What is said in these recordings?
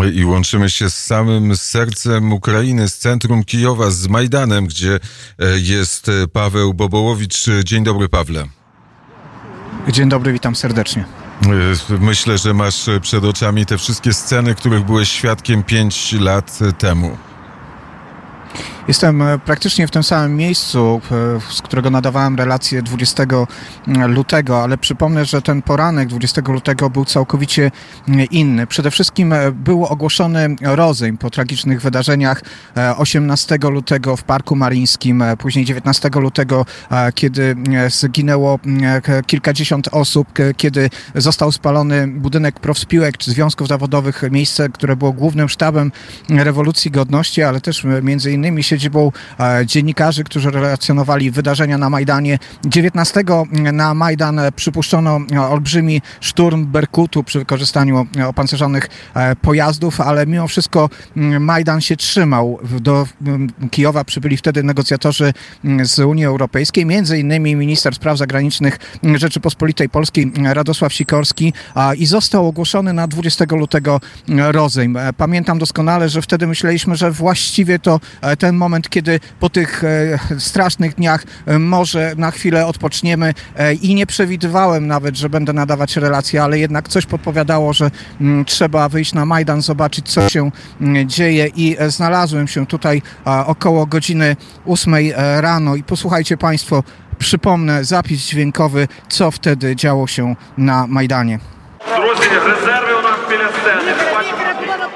I łączymy się z samym sercem Ukrainy, z centrum Kijowa, z Majdanem, gdzie jest Paweł Bobołowicz. Dzień dobry, Pawle. Dzień dobry, witam serdecznie. Myślę, że masz przed oczami te wszystkie sceny, których byłeś świadkiem 5 lat temu. Jestem praktycznie w tym samym miejscu, z którego nadawałem relację 20 lutego, ale przypomnę, że ten poranek 20 lutego był całkowicie inny. Przede wszystkim był ogłoszony rozejm po tragicznych wydarzeniach 18 lutego w Parku Mariińskim, później 19 lutego, kiedy zginęło kilkadziesiąt osób, kiedy został spalony budynek proфспілок czy związków zawodowych, miejsce, które było głównym sztabem rewolucji godności, ale też między innymi siedzibą dziennikarzy, którzy relacjonowali wydarzenia na Majdanie. 19 na Majdan przypuszczono olbrzymi szturm Berkutu przy wykorzystaniu opancerzonych pojazdów, ale mimo wszystko Majdan się trzymał. Do Kijowa przybyli wtedy negocjatorzy z Unii Europejskiej, między innymi minister spraw zagranicznych Rzeczypospolitej Polskiej Radosław Sikorski, i został ogłoszony na 20 lutego rozejm. Pamiętam doskonale, że wtedy myśleliśmy, że właściwie to ten moment, kiedy po tych strasznych dniach może na chwilę odpoczniemy, i nie przewidywałem nawet, że będę nadawać relacje, ale jednak coś podpowiadało, że trzeba wyjść na Majdan, zobaczyć, co się dzieje, i znalazłem się tutaj około godziny 8 rano i posłuchajcie Państwo, przypomnę zapis dźwiękowy, co wtedy działo się na Majdanie. Друзі, резерви у нас біля сцени. Бачимо,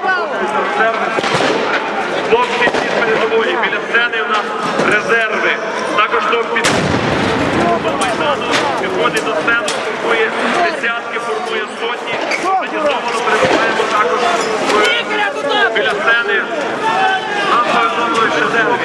хлопці всі передової. Біля сцени у нас резерви. Також до Майдану підходить до сцени, формує десятки, формує сотні. Організовано перебуваємо також біля сцени. Нам повідомили резерви.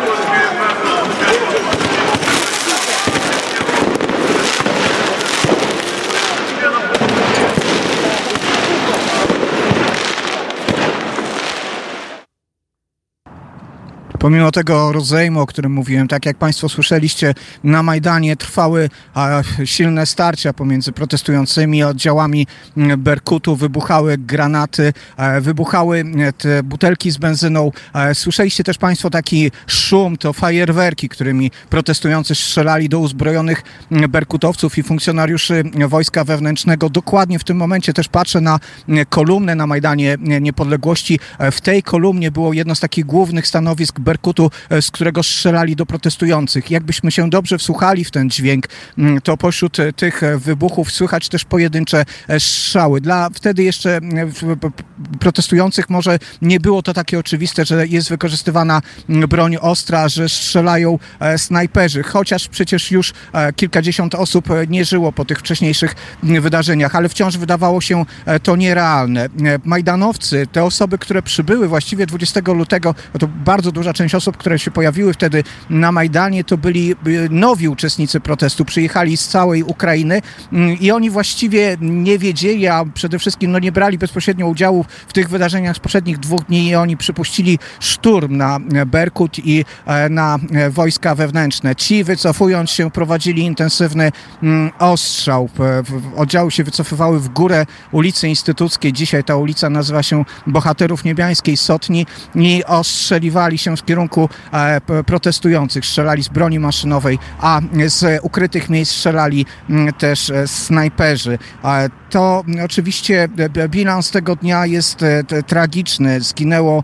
Pomimo tego rozejmu, o którym mówiłem, tak jak Państwo słyszeliście, na Majdanie trwały silne starcia pomiędzy protestującymi oddziałami Berkutu, wybuchały granaty, wybuchały te butelki z benzyną. Słyszeliście też Państwo taki szum, to fajerwerki, którymi protestujący strzelali do uzbrojonych berkutowców i funkcjonariuszy Wojska Wewnętrznego. Dokładnie w tym momencie też patrzę na kolumnę na Majdanie Niepodległości. W tej kolumnie było jedno z takich głównych stanowisk Berkutu, z którego strzelali do protestujących. Jakbyśmy się dobrze wsłuchali w ten dźwięk, to pośród tych wybuchów słychać też pojedyncze strzały. Dla wtedy jeszcze protestujących może nie było to takie oczywiste, że jest wykorzystywana broń ostra, że strzelają snajperzy, chociaż przecież już kilkadziesiąt osób nie żyło po tych wcześniejszych wydarzeniach, ale wciąż wydawało się to nierealne. Majdanowcy, te osoby, które przybyły właściwie 20 lutego, to bardzo duża część osób, które się pojawiły wtedy na Majdanie, to byli nowi uczestnicy protestu. Przyjechali z całej Ukrainy i oni właściwie nie wiedzieli, a przede wszystkim nie brali bezpośrednio udziału w tych wydarzeniach z poprzednich 2 dni, i oni przypuścili szturm na Berkut i na wojska wewnętrzne. Ci, wycofując się, prowadzili intensywny ostrzał. Oddziały się wycofywały w górę ulicy Instytuckiej. Dzisiaj ta ulica nazywa się Bohaterów Niebiańskiej Sotni, i ostrzeliwali się w kierunku protestujących. Strzelali z broni maszynowej, a z ukrytych miejsc strzelali też snajperzy. To oczywiście bilans tego dnia jest tragiczny. Zginęło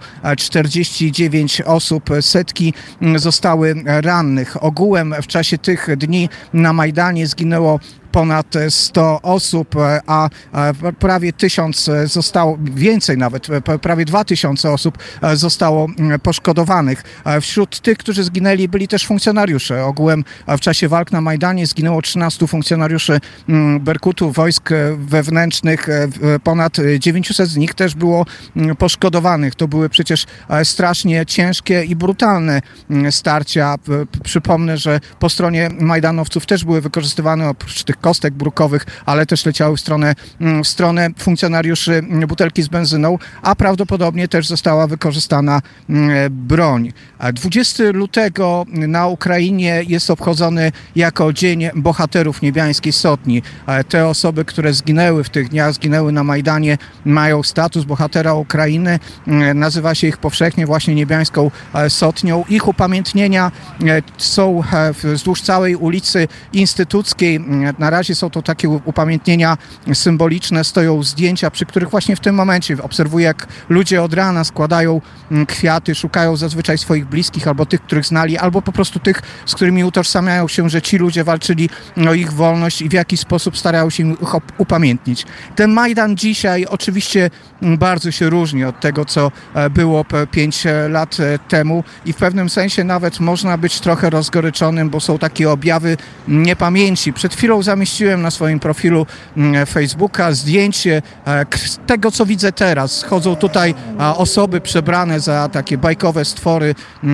49 osób, setki zostały rannych. Ogółem w czasie tych dni na Majdanie zginęło ponad 100 osób, a prawie 1000 zostało, więcej nawet, prawie 2000 osób zostało poszkodowanych. Wśród tych, którzy zginęli, byli też funkcjonariusze. Ogółem w czasie walk na Majdanie zginęło 13 funkcjonariuszy Berkutu, wojsk wewnętrznych. Ponad 900 z nich też było poszkodowanych. To były przecież strasznie ciężkie i brutalne starcia. Przypomnę, że po stronie majdanowców też były wykorzystywane oprócz tych kostek brukowych, ale też leciały w stronę funkcjonariuszy butelki z benzyną, a prawdopodobnie też została wykorzystana broń. 20 lutego na Ukrainie jest obchodzony jako Dzień Bohaterów Niebiańskiej Sotni. Te osoby, które zginęły w tych dniach, zginęły na Majdanie, mają status bohatera Ukrainy. Nazywa się ich powszechnie właśnie Niebiańską Sotnią. Ich upamiętnienia są wzdłuż całej ulicy Instytuckiej. Na razie są to takie upamiętnienia symboliczne. Stoją zdjęcia, przy których właśnie w tym momencie obserwuję, jak ludzie od rana składają kwiaty, szukają zazwyczaj swoich bliskich, albo tych, których znali, albo po prostu tych, z którymi utożsamiają się, że ci ludzie walczyli o ich wolność i w jaki sposób starają się ich upamiętnić. Ten Majdan dzisiaj oczywiście bardzo się różni od tego, co było 5 lat temu i w pewnym sensie nawet można być trochę rozgoryczonym, bo są takie objawy niepamięci. Przed chwilą zamieściłem na swoim profilu Facebooka zdjęcie tego, co widzę teraz. Chodzą tutaj osoby przebrane za takie bajkowe stwory,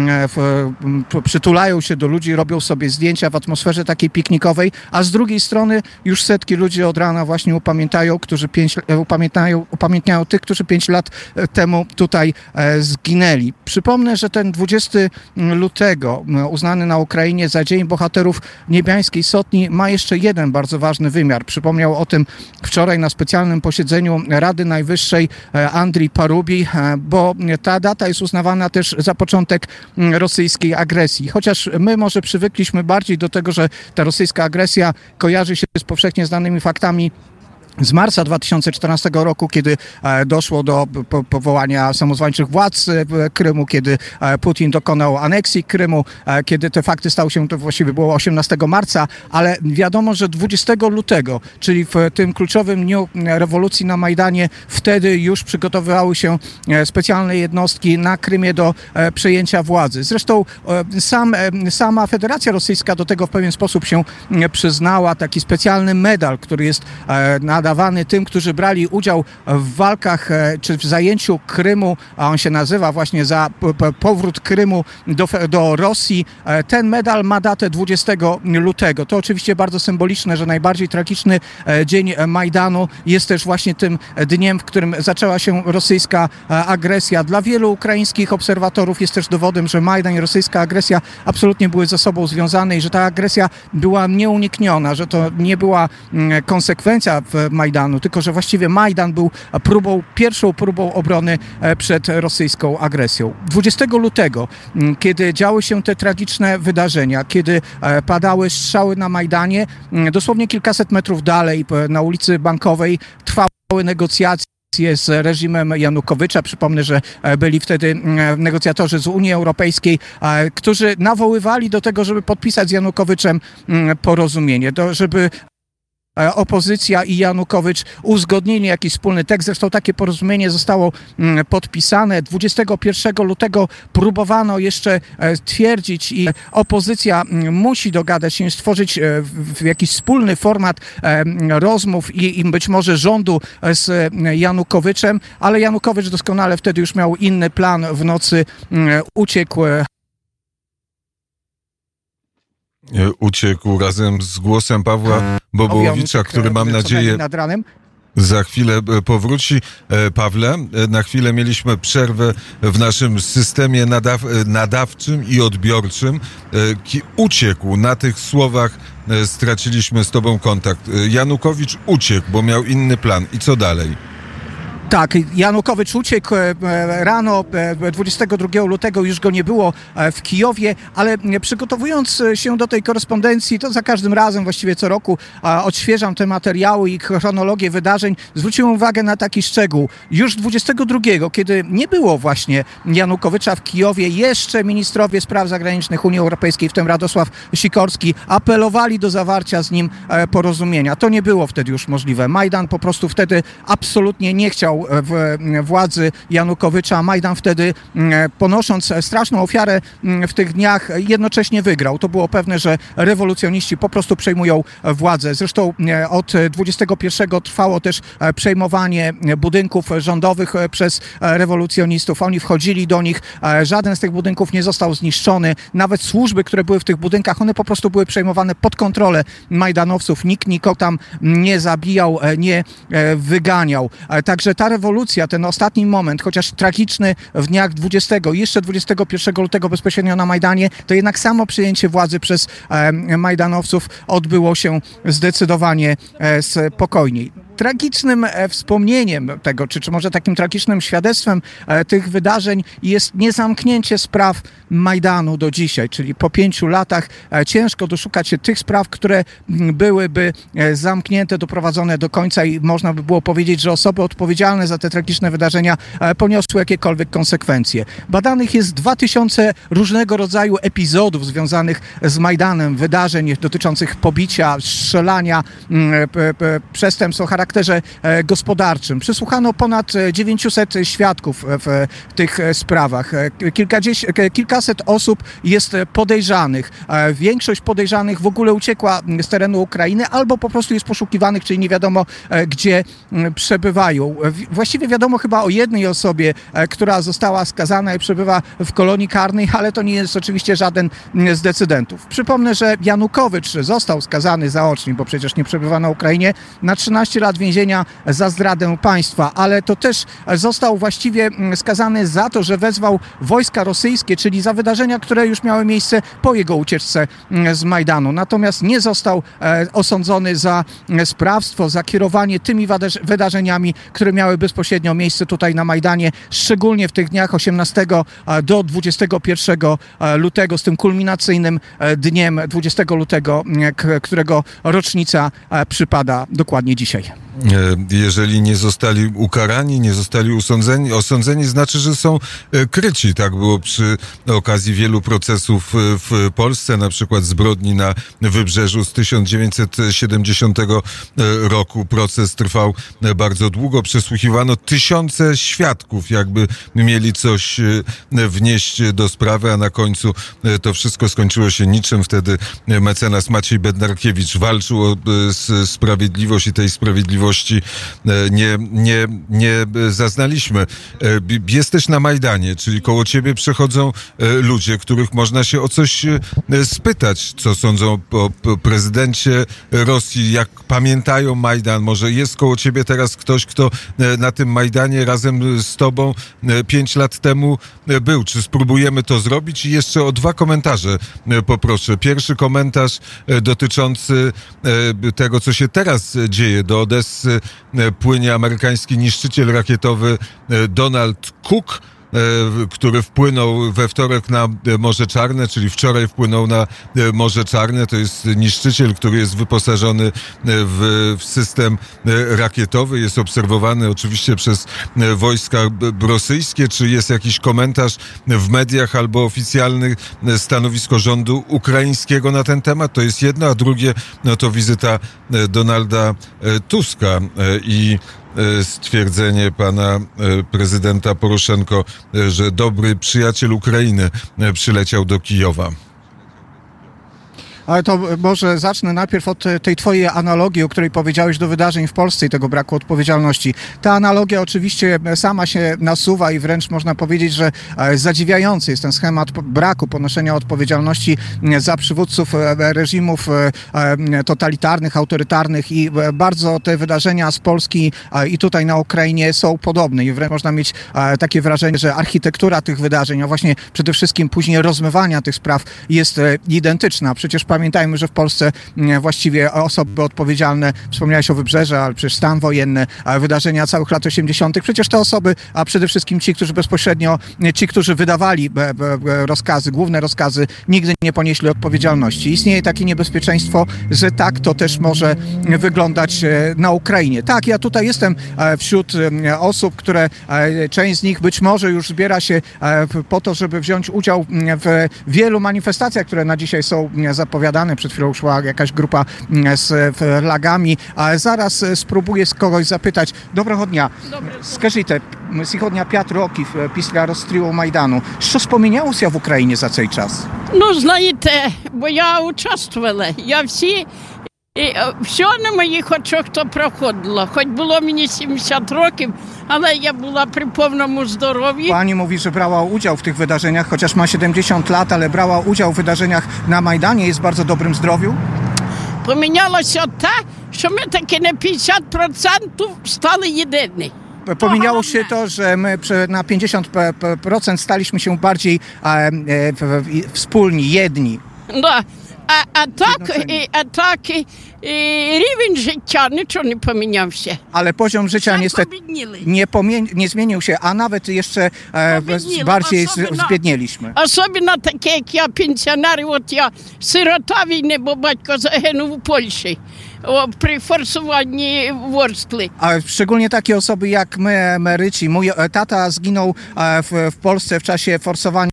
przytulają się do ludzi, robią sobie zdjęcia w atmosferze takiej piknikowej, a z drugiej strony już setki ludzi od rana właśnie upamiętniają tych, którzy 5 lat temu tutaj zginęli. Przypomnę, że ten 20 lutego uznany na Ukrainie za Dzień Bohaterów Niebiańskiej Sotni ma jeszcze jeden bardzo ważny wymiar. Przypomniał o tym wczoraj na specjalnym posiedzeniu Rady Najwyższej Andrii Parubi, bo ta data jest uznawana też za początek rosyjskiej agresji. Chociaż my może przywykliśmy bardziej do tego, że ta rosyjska agresja kojarzy się z powszechnie znanymi faktami z marca 2014 roku, kiedy doszło do powołania samozwańczych władz Krymu, kiedy Putin dokonał aneksji Krymu, kiedy te fakty stały się, to właściwie było 18 marca, ale wiadomo, że 20 lutego, czyli w tym kluczowym dniu rewolucji na Majdanie, wtedy już przygotowywały się specjalne jednostki na Krymie do przejęcia władzy. Zresztą sama Federacja Rosyjska do tego w pewien sposób się przyznała. Taki specjalny medal, który jest nadawany tym, którzy brali udział w walkach czy w zajęciu Krymu, a on się nazywa właśnie za powrót Krymu do Rosji. Ten medal ma datę 20 lutego. To oczywiście bardzo symboliczne, że najbardziej tragiczny dzień Majdanu jest też właśnie tym dniem, w którym zaczęła się rosyjska agresja. Dla wielu ukraińskich obserwatorów jest też dowodem, że Majdan i rosyjska agresja absolutnie były ze sobą związane i że ta agresja była nieunikniona, że to nie była konsekwencja Majdanu, tylko że właściwie Majdan był pierwszą próbą obrony przed rosyjską agresją. 20 lutego, kiedy działy się te tragiczne wydarzenia, kiedy padały strzały na Majdanie, dosłownie kilkaset metrów dalej na ulicy Bankowej trwały negocjacje z reżimem Janukowycza. Przypomnę, że byli wtedy negocjatorzy z Unii Europejskiej, którzy nawoływali do tego, żeby podpisać z Janukowiczem porozumienie, żeby opozycja i Janukowycz uzgodnili jakiś wspólny tekst. Zresztą takie porozumienie zostało podpisane. 21 lutego próbowano jeszcze twierdzić i opozycja musi dogadać się, stworzyć jakiś wspólny format rozmów i być może rządu z Janukowiczem, ale Janukowicz doskonale wtedy już miał inny plan. W nocy uciekł razem z głosem Pawła Bobołowicza, który mam nadzieję za chwilę powróci. Pawle, na chwilę mieliśmy przerwę w naszym systemie nadawczym i odbiorczym. Uciekł. Na tych słowach straciliśmy z tobą kontakt. Janukowicz uciekł, bo miał inny plan. I co dalej? Tak, Janukowicz uciekł rano 22 lutego, już go nie było w Kijowie, ale przygotowując się do tej korespondencji, to za każdym razem, właściwie co roku, odświeżam te materiały i chronologię wydarzeń. Zwróciłem uwagę na taki szczegół. Już 22, kiedy nie było właśnie Janukowycza w Kijowie, jeszcze ministrowie spraw zagranicznych Unii Europejskiej, w tym Radosław Sikorski, apelowali do zawarcia z nim porozumienia. To nie było wtedy już możliwe. Majdan po prostu wtedy absolutnie nie chciał ulegał władzy Janukowycza. Majdan wtedy, ponosząc straszną ofiarę w tych dniach, jednocześnie wygrał. To było pewne, że rewolucjoniści po prostu przejmują władzę. Zresztą od 21 trwało też przejmowanie budynków rządowych przez rewolucjonistów. Oni wchodzili do nich, żaden z tych budynków nie został zniszczony. Nawet służby, które były w tych budynkach, one po prostu były przejmowane pod kontrolę majdanowców. Nikt nikogo tam nie zabijał, nie wyganiał. Także ta rewolucja, ten ostatni moment, chociaż tragiczny w dniach 20 i jeszcze 21 lutego bezpośrednio na Majdanie, to jednak samo przyjęcie władzy przez majdanowców odbyło się zdecydowanie spokojniej. Tragicznym wspomnieniem tego, czy może takim tragicznym świadectwem tych wydarzeń jest niezamknięcie spraw Majdanu do dzisiaj, czyli po 5 latach ciężko doszukać się tych spraw, które byłyby zamknięte, doprowadzone do końca i można by było powiedzieć, że osoby odpowiedzialne za te tragiczne wydarzenia poniosły jakiekolwiek konsekwencje. Badanych jest 2000 różnego rodzaju epizodów związanych z Majdanem, wydarzeń dotyczących pobicia, strzelania, przestępstw o charakterze gospodarczym. Przesłuchano ponad 900 świadków w tych sprawach. Kilkaset osób jest podejrzanych. Większość podejrzanych w ogóle uciekła z terenu Ukrainy albo po prostu jest poszukiwanych, czyli nie wiadomo gdzie przebywają. Właściwie wiadomo chyba o jednej osobie, która została skazana i przebywa w kolonii karnej, ale to nie jest oczywiście żaden z decydentów. Przypomnę, że Janukowycz został skazany zaocznie, bo przecież nie przebywa na Ukrainie, na 13 lat więzienia za zdradę państwa, ale to też został właściwie skazany za to, że wezwał wojska rosyjskie, czyli za wydarzenia, które już miały miejsce po jego ucieczce z Majdanu. Natomiast nie został osądzony za sprawstwo, za kierowanie tymi wydarzeniami, które miały bezpośrednio miejsce tutaj na Majdanie, szczególnie w tych dniach 18 do 21 lutego, z tym kulminacyjnym dniem 20 lutego, którego rocznica przypada dokładnie dzisiaj. Jeżeli nie zostali ukarani, nie zostali osądzeni, znaczy, że są kryci. Tak było przy okazji wielu procesów w Polsce, na przykład zbrodni na Wybrzeżu z 1970 roku. Proces trwał bardzo długo, przesłuchiwano tysiące świadków, jakby mieli coś wnieść do sprawy, a na końcu to wszystko skończyło się niczym. Wtedy mecenas Maciej Bednarkiewicz walczył o sprawiedliwość i tej sprawiedliwości nie zaznaliśmy. Jesteś na Majdanie, czyli koło ciebie przechodzą ludzie, których można się o coś spytać, co sądzą o prezydencie Rosji, jak pamiętają Majdan. Może jest koło ciebie teraz ktoś, kto na tym Majdanie razem z tobą 5 lat temu był. Czy spróbujemy to zrobić? I jeszcze o 2 komentarze poproszę. Pierwszy komentarz dotyczący tego, co się teraz dzieje. Do Odessy płynie amerykański niszczyciel rakietowy Donald Cook, który wpłynął we wtorek na Morze Czarne, czyli wczoraj wpłynął na Morze Czarne. To jest niszczyciel, który jest wyposażony w system rakietowy. Jest obserwowany oczywiście przez wojska rosyjskie. Czy jest jakiś komentarz w mediach albo oficjalne stanowisko rządu ukraińskiego na ten temat? To jest jedno, a drugie no to wizyta Donalda Tuska i stwierdzenie pana prezydenta Poroszenko, że dobry przyjaciel Ukrainy przyleciał do Kijowa. Ale to może zacznę najpierw od tej twojej analogii, o której powiedziałeś do wydarzeń w Polsce i tego braku odpowiedzialności. Ta analogia oczywiście sama się nasuwa i wręcz można powiedzieć, że zadziwiający jest ten schemat braku ponoszenia odpowiedzialności za przywódców reżimów totalitarnych, autorytarnych i bardzo te wydarzenia z Polski i tutaj na Ukrainie są podobne i wręcz można mieć takie wrażenie, że architektura tych wydarzeń, a właśnie przede wszystkim później rozmywania tych spraw jest identyczna. Przecież pamiętajmy, że w Polsce właściwie osoby odpowiedzialne, wspomniałeś o Wybrzeże, ale przecież stan wojenny, wydarzenia całych lat 80. Przecież te osoby, a przede wszystkim ci, którzy bezpośrednio, ci, którzy wydawali rozkazy, główne rozkazy, nigdy nie ponieśli odpowiedzialności. Istnieje takie niebezpieczeństwo, że tak to też może wyglądać na Ukrainie. Tak, ja tutaj jestem wśród osób, które część z nich być może już zbiera się po to, żeby wziąć udział w wielu manifestacjach, które na dzisiaj są zapowiedziane zapowiadane. Przed chwilą szła jakaś grupa z flagami, ale zaraz spróbuję z kogoś zapytać. Доброго дня. Скажіть, сьогодні 5 років після розстрілу Майдану. Що спомінялося в Україні за цей час? Ну, знаєте, бо я участвувала, я все на моїх очах то проходило. Хоч було мені 70 років, але я була при повному здоров'ї. Pani mówi, że brała udział w tych wydarzeniach, chociaż ma 70 lat, ale brała udział w wydarzeniach na Majdanie, jest w bardzo dobrym zdrowiu. Помінялося те, що ми таки на 50% стали єдині. Pominęło się to, że my na 50% staliśmy się bardziej wspólni, jedni. Да. Рівень життя нічого не помінявся. Ale poziom życia niestety nie zmienił się, a nawet jeszcze bardziej zbiednieliśmy. Особливо таке, як я пенсіонер, от я сирота війни, бо батько загинув у Польщі при форсуванні Ворскли. A szczególnie takie osoby jak my, emeryci. Mój tata zginął w Polsce w czasie forsowania.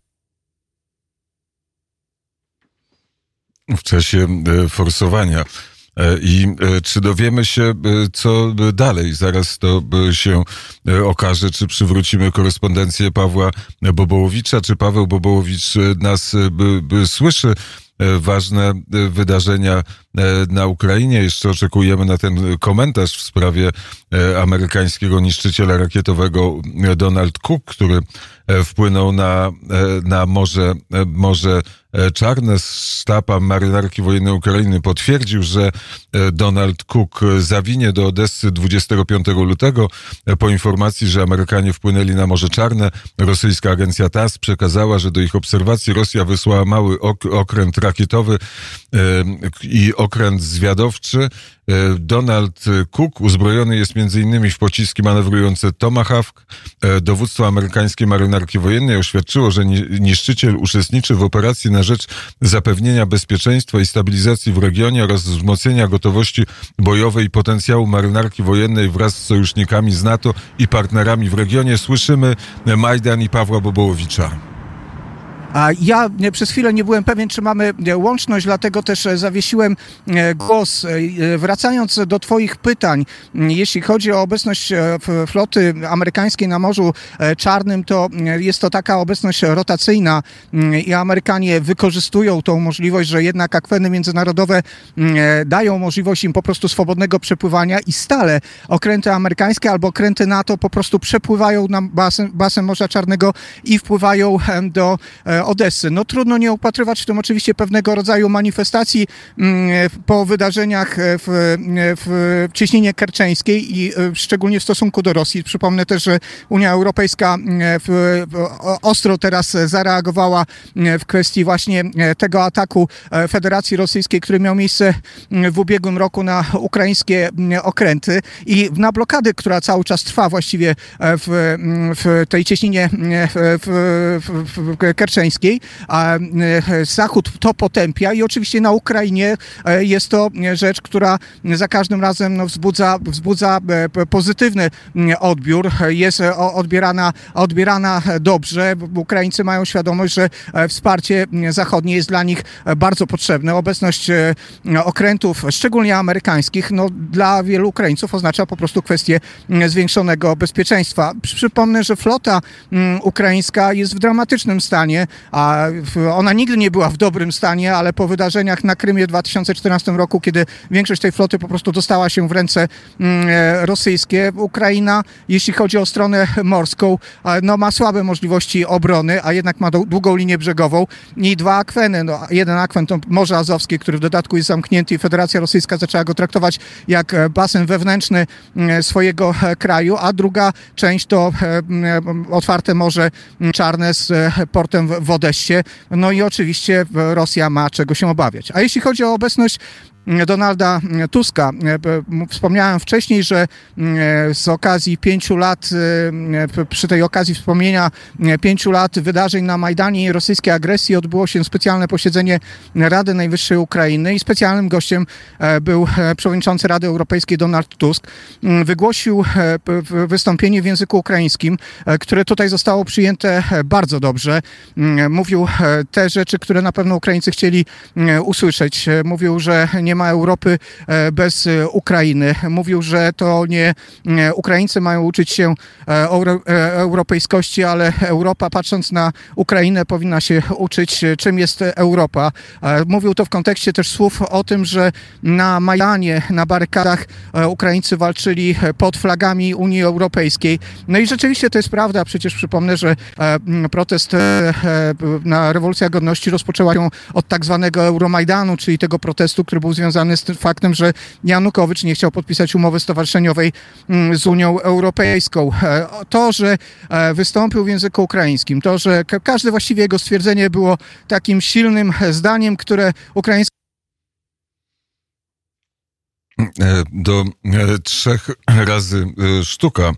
W czasie forsowania. I czy dowiemy się, co dalej? Zaraz to się okaże, czy przywrócimy korespondencję Pawła Bobołowicza, czy Paweł Bobołowicz nas słyszy. Ważne wydarzenia na Ukrainie. Jeszcze oczekujemy na ten komentarz w sprawie amerykańskiego niszczyciela rakietowego Donald Cook, który wpłynął na Morze Czarne. Sztab Marynarki Wojennej Ukrainy potwierdził, że Donald Cook zawinie do Odessy 25 lutego. Po informacji, że Amerykanie wpłynęli na Morze Czarne, rosyjska agencja TASS przekazała, że do ich obserwacji Rosja wysłała mały okręt rakietowy i okręt zwiadowczy. Donald Cook uzbrojony jest m.in. w pociski manewrujące Tomahawk. Dowództwo amerykańskiej marynarki wojennej oświadczyło, że niszczyciel uczestniczy w operacji na rzecz zapewnienia bezpieczeństwa i stabilizacji w regionie oraz wzmocnienia gotowości bojowej i potencjału marynarki wojennej wraz z sojusznikami z NATO i partnerami w regionie. Słyszymy Majdan i Pawła Bobołowicza. A ja przez chwilę nie byłem pewien, czy mamy łączność, dlatego też zawiesiłem głos. Wracając do twoich pytań, jeśli chodzi o obecność floty amerykańskiej na Morzu Czarnym, to jest to taka obecność rotacyjna i Amerykanie wykorzystują tą możliwość, że jednak akweny międzynarodowe dają możliwość im po prostu swobodnego przepływania i stale okręty amerykańskie albo okręty NATO po prostu przepływają na basen Morza Czarnego i wpływają do Odessy. No trudno nie upatrywać w tym oczywiście pewnego rodzaju manifestacji po wydarzeniach w Cieśninie Kerczeńskiej i szczególnie w stosunku do Rosji. Przypomnę też, że Unia Europejska ostro teraz zareagowała w kwestii właśnie tego ataku Federacji Rosyjskiej, który miał miejsce w ubiegłym roku ukraińskie okręty i na blokadę, która cały czas trwa właściwie w tej cieśninie kerczeńskiej. A Zachód to potępia i oczywiście na Ukrainie jest to rzecz, która za każdym razem wzbudza pozytywny odbiór. Jest odbierana dobrze. Ukraińcy mają świadomość, że wsparcie zachodnie jest dla nich bardzo potrzebne. Obecność okrętów, szczególnie amerykańskich, dla wielu Ukraińców oznacza po prostu kwestię zwiększonego bezpieczeństwa. Przypomnę, że flota ukraińska jest w dramatycznym stanie, a ona nigdy nie była w dobrym stanie, ale po wydarzeniach na Krymie w 2014 roku, kiedy większość tej floty po prostu dostała się w ręce rosyjskie, Ukraina, jeśli chodzi o stronę morską, ma słabe możliwości obrony, a jednak ma długą linię brzegową i dwa akweny. Jeden akwen to Morze Azowskie, który w dodatku jest zamknięty i Federacja Rosyjska zaczęła go traktować jak basen wewnętrzny swojego kraju, a druga część to otwarte Morze Czarne z portem w Odessie. No i oczywiście Rosja ma czego się obawiać. A jeśli chodzi o obecność Donalda Tuska. Wspomniałem wcześniej, że z okazji 5 lat, przy tej okazji wspomnienia 5 lat wydarzeń na Majdanie i rosyjskiej agresji odbyło się specjalne posiedzenie Rady Najwyższej Ukrainy i specjalnym gościem był przewodniczący Rady Europejskiej Donald Tusk. Wygłosił wystąpienie w języku ukraińskim, które tutaj zostało przyjęte bardzo dobrze. Mówił te rzeczy, które na pewno Ukraińcy chcieli usłyszeć. Mówił, że nie ma Europy bez Ukrainy. Mówił, że to nie Ukraińcy mają uczyć się europejskości, ale Europa, patrząc na Ukrainę, powinna się uczyć, czym jest Europa. Mówił to w kontekście też słów o tym, że na Majdanie, na barykadach Ukraińcy walczyli pod flagami Unii Europejskiej. No i rzeczywiście to jest prawda. Przecież przypomnę, że protest na Rewolucja Godności rozpoczęła się od tak zwanego Euromajdanu, czyli tego protestu, który był związany z tym faktem, że Janukowycz nie chciał podpisać umowy stowarzyszeniowej z Unią Europejską. To, że wystąpił w języku ukraińskim, to, że każde właściwie jego stwierdzenie było takim silnym zdaniem, które ukraińskie do 3 razy sztuka.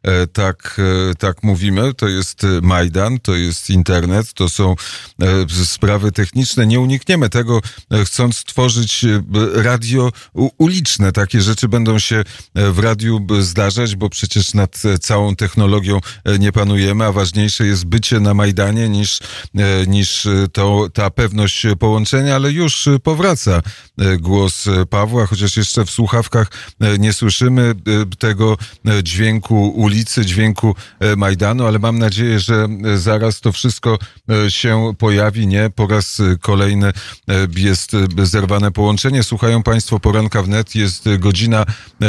Tak mówimy, to jest Majdan, to jest internet, to są sprawy techniczne. Nie unikniemy tego, chcąc tworzyć radio uliczne. Takie rzeczy będą się w radiu zdarzać, bo przecież nad całą technologią nie panujemy, a ważniejsze jest bycie na Majdanie niż ta pewność połączenia, ale już powraca głos Pawła, chociaż jeszcze w słuchawkach nie słyszymy tego dźwięku ulicy, dźwięku Majdanu, ale mam nadzieję, że zaraz to wszystko się pojawi. Nie, po raz kolejny jest zerwane połączenie. Słuchają Państwo Poranka Wnet, jest godzina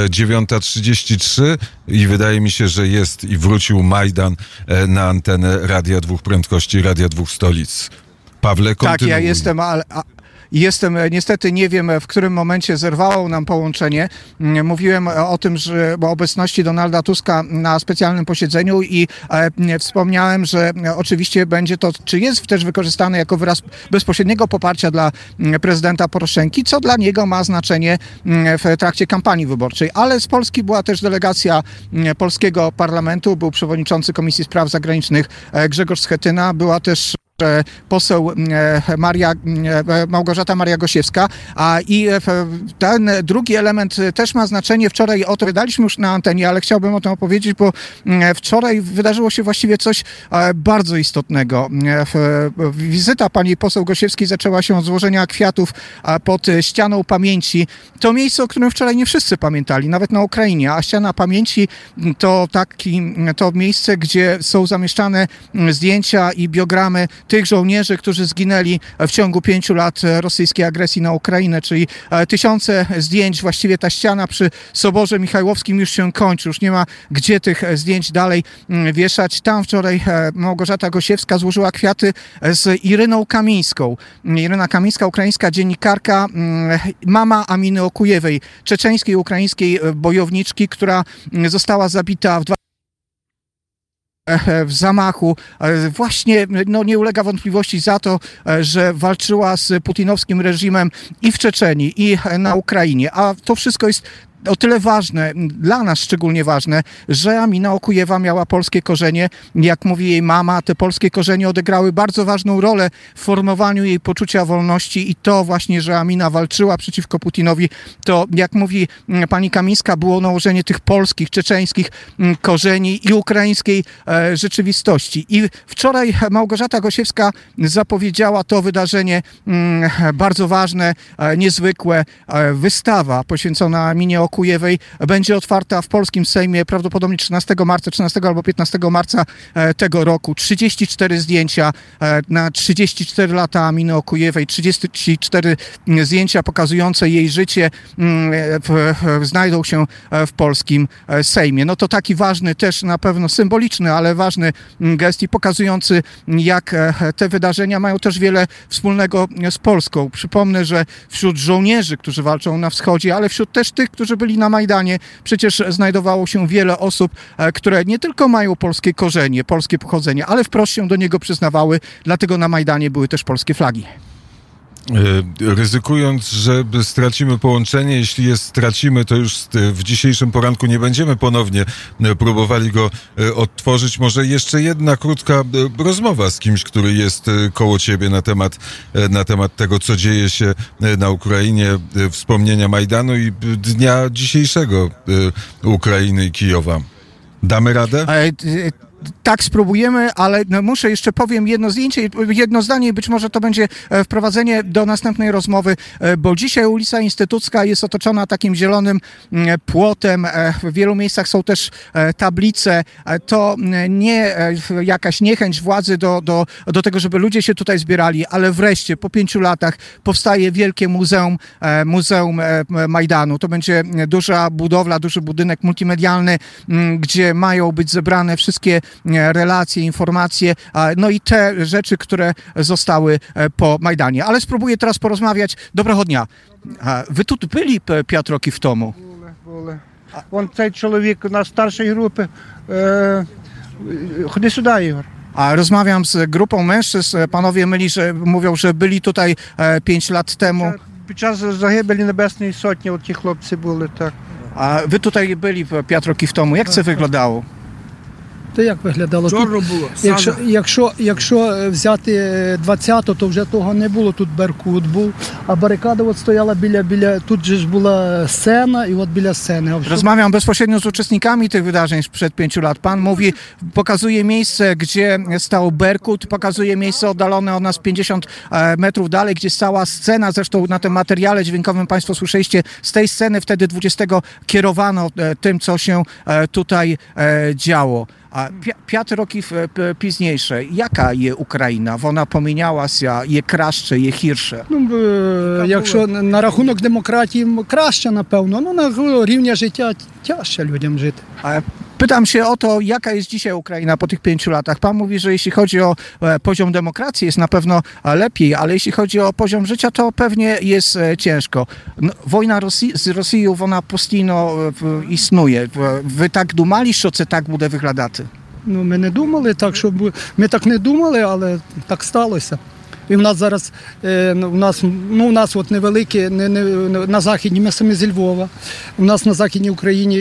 9:33 i wydaje mi się, że jest i wrócił Majdan na antenę Radia Dwóch Prędkości, Radia Dwóch Stolic. Pawle, kontynuuj. Tak, ja jestem, niestety nie wiem, w którym momencie zerwało nam połączenie. Mówiłem o tym, że o obecności Donalda Tuska na specjalnym posiedzeniu i wspomniałem, że oczywiście będzie to, czy jest też wykorzystane jako wyraz bezpośredniego poparcia dla prezydenta Poroszenki, co dla niego ma znaczenie w trakcie kampanii wyborczej. Ale z Polski była też delegacja polskiego parlamentu, był przewodniczący Komisji Spraw Zagranicznych Grzegorz Schetyna, była też poseł Małgorzata Maria Gosiewska, i ten drugi element też ma znaczenie. Wczoraj o to wydaliśmy już na antenie, ale chciałbym o tym opowiedzieć, bo wczoraj wydarzyło się właściwie coś bardzo istotnego. Wizyta pani poseł Gosiewskiej zaczęła się od złożenia kwiatów pod ścianą pamięci. To miejsce, o którym wczoraj nie wszyscy pamiętali, nawet na Ukrainie, a ściana pamięci to miejsce, gdzie są zamieszczane zdjęcia i biogramy tych żołnierzy, którzy zginęli w ciągu 5 lat rosyjskiej agresji na Ukrainę, czyli tysiące zdjęć. Właściwie ta ściana przy Soborze Michajłowskim już się kończy. Już nie ma gdzie tych zdjęć dalej wieszać. Tam wczoraj Małgorzata Gosiewska złożyła kwiaty z Iryną Kamińską. Iryna Kamińska, ukraińska dziennikarka, mama Aminy Okujewej, czeczeńskiej, ukraińskiej bojowniczki, która została zabita w zamachu. Właśnie nie ulega wątpliwości za to, że walczyła z putinowskim reżimem i w Czeczenii, i na Ukrainie. A to wszystko jest o tyle ważne, dla nas szczególnie ważne, że Amina Okujewa miała polskie korzenie. Jak mówi jej mama, te polskie korzenie odegrały bardzo ważną rolę w formowaniu jej poczucia wolności i to właśnie, że Amina walczyła przeciwko Putinowi, to jak mówi pani Kamińska, było nałożenie tych polskich, czeczeńskich korzeni i ukraińskiej rzeczywistości. I wczoraj Małgorzata Gosiewska zapowiedziała to wydarzenie bardzo ważne, niezwykłe. Wystawa poświęcona Aminie Okujewej będzie otwarta w polskim Sejmie prawdopodobnie 13 albo 15 marca tego roku. 34 zdjęcia na 34 lata Aminy Okujewej, 34 zdjęcia pokazujące jej życie znajdą się w polskim Sejmie. No to taki ważny, też na pewno symboliczny, ale ważny gest i pokazujący, jak te wydarzenia mają też wiele wspólnego z Polską. Przypomnę, że wśród żołnierzy, którzy walczą na wschodzie, ale wśród też tych, którzy byli na Majdanie, przecież znajdowało się wiele osób, które nie tylko mają polskie korzenie, polskie pochodzenie, ale wprost się do niego przyznawały, dlatego na Majdanie były też polskie flagi. Ryzykując, że stracimy połączenie, jeśli je stracimy, to już w dzisiejszym poranku nie będziemy ponownie próbowali go odtworzyć. Może jeszcze jedna krótka rozmowa z kimś, który jest koło ciebie na temat tego, co dzieje się na Ukrainie, wspomnienia Majdanu i dnia dzisiejszego Ukrainy i Kijowa. Damy radę? Tak, spróbujemy, ale muszę jeszcze powiem jedno zdanie i być może to będzie wprowadzenie do następnej rozmowy, bo dzisiaj ulica Instytucka jest otoczona takim zielonym płotem. W wielu miejscach są też tablice. To nie jakaś niechęć władzy do tego, żeby ludzie się tutaj zbierali, ale wreszcie po 5 latach powstaje wielkie muzeum Majdanu. To będzie duża budowla, duży budynek multimedialny, gdzie mają być zebrane wszystkie relacje, informacje, no i te rzeczy, które zostały po Majdanie. Ale spróbuję teraz porozmawiać. Доброго дня. Ви тут були 5 років тому? Були. Вон цей чоловік у нас старшої групи. Ходи сюди, Ігор. A rozmawiam z grupą mężczyzn. Panowie mówią, że byli tutaj 5 lat temu. Під час загибелі Небесної Сотні от ті хлопці були, так. A wy tutaj byli 5 років тому. Jak це виглядало? То як виглядало? Чорно Тут, було. якщо взяти 20-го, то вже того не було, тут Беркут був, а барикада от стояла біля, тут же ж була сцена і от біля сцени. Rozmawiam bezpośrednio z uczestnikami tych wydarzeń sprzed 5 lat. Pan mówi, pokazuje miejsce, gdzie stał Berkut, pokazuje miejsce oddalone od nas 50 metrów dalej, gdzie stała scena. Zresztą na tym materiale dźwiękowym Państwo słyszeliście, z tej sceny wtedy 20 kierowano tym, co się tutaj działo. А 5 років пізніше, яка є Україна? Вона помінялася, є краще, є гірше? Ну, якщо на рахунок демократії краще, напевно, ну на рівня життя тяжче людям жити. Pytam się o to, jaka jest dzisiaj Ukraina po tych 5 latach. Pan mówi, że jeśli chodzi o poziom demokracji jest na pewno lepiej, ale jeśli chodzi o poziom życia, to pewnie jest ciężko. No, wojna z Rosією, вона постійно існує. Ви так думали, що це так буде виглядати? Ну, ми не думали так, щоб... Ми так не думали, але так сталося. І в нас зараз, у нас от невеликі, на Західній, ми самі зі Львова, у нас на Західній Україні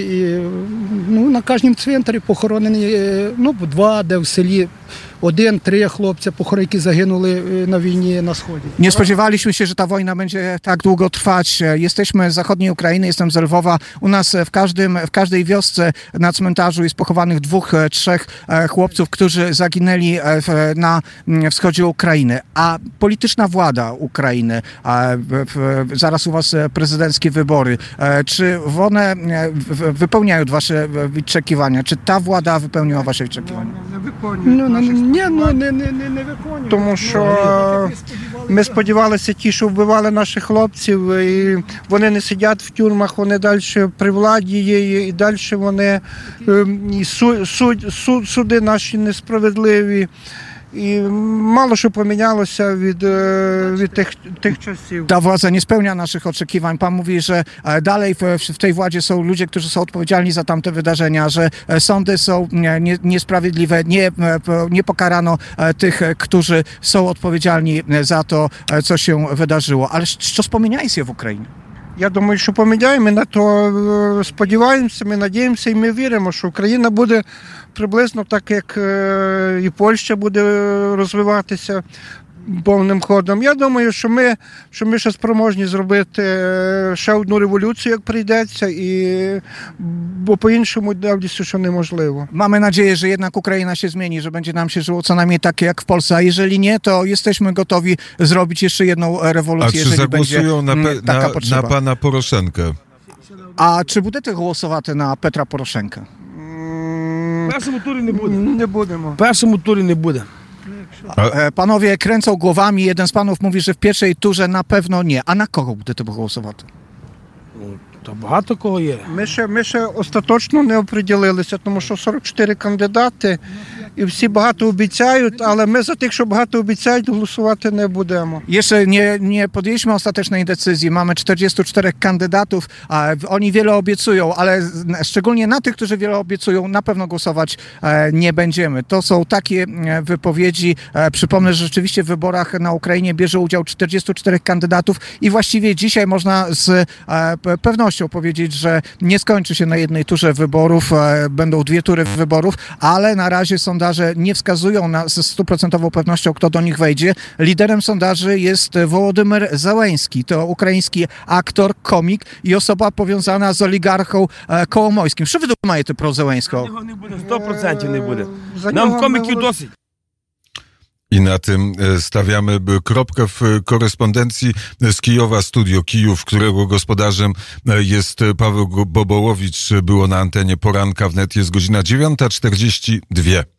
на кожному цвинтарі похоронені, 2, де в селі 1-3 chłopcy, які загинули на wojnie na wschodzie. Nie spodziewaliśmy się, że ta wojna będzie tak długo trwać. Jesteśmy z zachodniej Ukrainy, jestem z Lwowa. U nas w każdej wiosce na cmentarzu jest pochowanych 2-3 chłopców, którzy zaginęli na wschodzie Ukrainy. A polityczna władza Ukrainy, zaraz u was prezydenckie wybory, czy one wypełniają wasze oczekiwania? Czy ta władza wypełniła wasze oczekiwania? Не виконують. Тому що ми сподівалися, ті, що вбивали наших хлопців, і вони не сидять в тюрмах, вони далі при владі є, і далі вони суди наші несправедливі. І мало що помінялося від тих часів. Ta władza nie spełnia naszych oczekiwań. Pan mówi, że dalej w tej władzie są ludzie, którzy są odpowiedzialni za tamte wydarzenia, że sądy są niesprawiedliwe, nie pokarano tych, którzy są odpowiedzialni za to, co się wydarzyło. Ale co wspomnieliście w Ukrainie? Я думаю, що поміняємо, ми на то сподіваємося, ми надіємося і ми віримо, що Україна буде приблизно так, як і Польща буде розвиватися повним ходом. Я думаю, що ми ще спроможні зробити ще одну революцію, як прийдеться, бо по-іншому дивлюся, що неможливо. Mamy nadzieję, że jednak Ukraina się zmieni, że będzie nam się żyło co najmniej tak jak w Polsce, a jeżeli nie, to jesteśmy gotowi zrobić jeszcze jedną rewolucję, A czy jeżeli będzie zagłosują taka potrzeba. na pana Poroszenkę? A czy будете голосувати на Петра Порошенка? В першому турі не буде. Не будемо. В першому турі не буде. Panowie kręcą głowami, jeden z panów mówi, że w pierwszej turze na pewno nie. A na kogo будете голосувати? Та багато кого є. Ми ще остаточно не оприділилися, тому що 44 кандидати, і всі багато обіцяють, ale my za tych, що багато обіцяють, голосувати не будемо. Jeszcze nie podjęliśmy ostatecznej decyzji. Mamy 44 kandydatów, a oni wiele obiecują, ale szczególnie na tych, którzy wiele obiecują, na pewno głosować nie będziemy. To są takie wypowiedzi. Przypomnę, że rzeczywiście w wyborach na Ukrainie bierze udział 44 kandydatów i właściwie dzisiaj można z pewnością powiedzieć, że nie skończy się na jednej turze wyborów, będą 2 tury wyborów, ale na razie sondaże nie wskazują ze 100% pewnością, kto do nich wejdzie. Liderem sondaży jest Wołodymyr Zełenski. To ukraiński aktor, komik i osoba powiązana z oligarchą Kołomojskim. Що ви думаєте про Зеленського? Його не буде, 100% не буде. За Нам нього коміків ми досить. I na tym stawiamy kropkę w korespondencji z Kijowa, Studio Kijów, którego gospodarzem jest Paweł Bobołowicz. Było na antenie Poranka Wnet. Jest godzina 9:42.